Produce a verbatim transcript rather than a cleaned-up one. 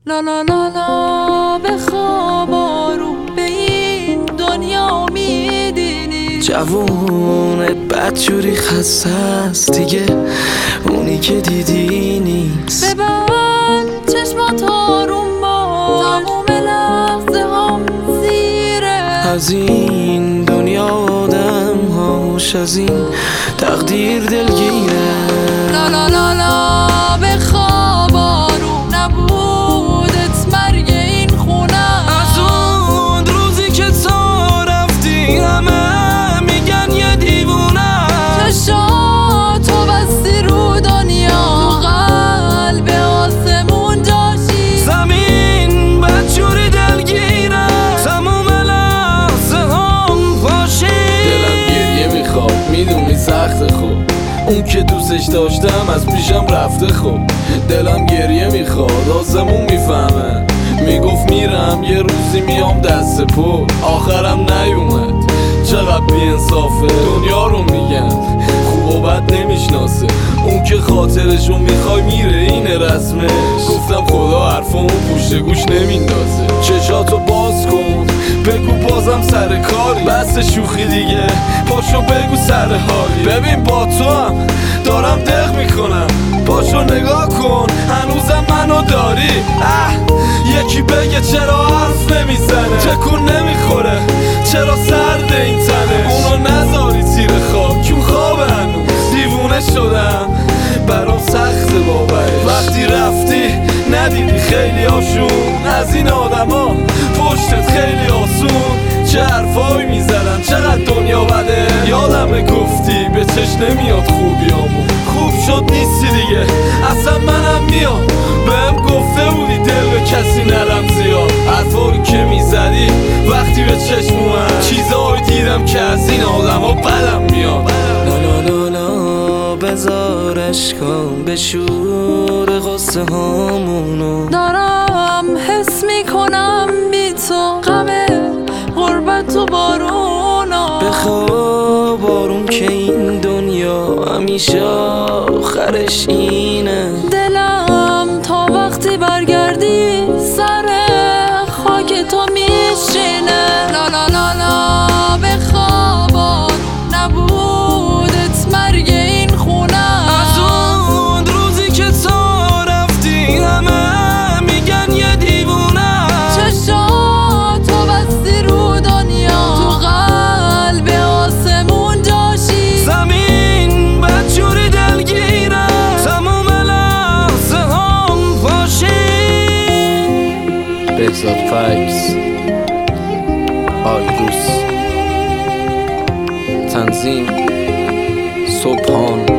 لا لا لا لا بخواب آروم به این دنیا میدینی جوونت بدجوری خسته است دیگه، اونی که دیدی نیست. ببند چشمات آروم باش، تموم لحظه هم زیره. از این دنیا آدم هاش از این تقدیر دلگیره. لا لا لا لا بخواب آروم، نبودت مرگ این خونه. از اون روزی که تو رفتی همه میگن یه دیوونه. چشاتو بستی رو دنیا، تو قلب آسمون جاشی. زمین بدجوری دلگیره، تموم لحظه هم پاشی. دلم گریه میخواد میدونی سخت خوب، اون که دوستش داشتم از پیشم رفته. خوب دلم گریه میخواد آسمون میفهمه، میگفت میرم یه روزی میام دست پا، آخرم نیومد. چقدر بی‌انصافه، دنیا رو میگن خوب و بد نمیشناسه. اون که خاطرشو میخوای میره اینه رسمش. گفتم خدا حرفمون پشت گوش نمیندازه. چشاتو باز کن بگو بازم سر کاری، بس شوخی دیگه پاشو بگو سر حالی. ببین با تو هم دارم دق میکنم، پاشو نگاه کن هنوزم منو داری. اه یکی بگه چرا حرف نمیزنه، تکون نمیخوره چرا سرد این تنه. اونو نذاری تیر خواب کیون خواب هنوز، دیوونه شدم برام سخت باوره. وقتی رفتی ندیدی خیلی هاشون از این آدما پشتت خیلی آسون. چه حرفایی میزدن چقدر دنیا بده، یادمه گفتی به چش نمیاد خوبیامون. خوب شد نیستی دیگه اصلا منم میام، بهم گفته بودی دل به کسی نرم زیاد. حرفایی که میزدی وقتی به چشم اومد، چیزایی دیدم که از این آدما بدم میاد. لا لا لا لا بذار اشکام به شور غصه هامونو. دارم حس میکنم بی تو غم غربت و بارونا. بخواب آروم که این دنیا همیشه آخرش اینه. دلم تا وقتی برگردی سر خاک تو میشینه. لا لا لا لا بخواب آروم، نبودت مرگ این خونه. از اون روزی که تو رفتی همه میگن یه دیوونه. چشاتو بستی رو دنیا، تو قلب آسمون جاشی. زمین بدجوری دلگیره، تموم لحظه هم پاشی. بهزاد فکس آیروس، تنظیم صبحان.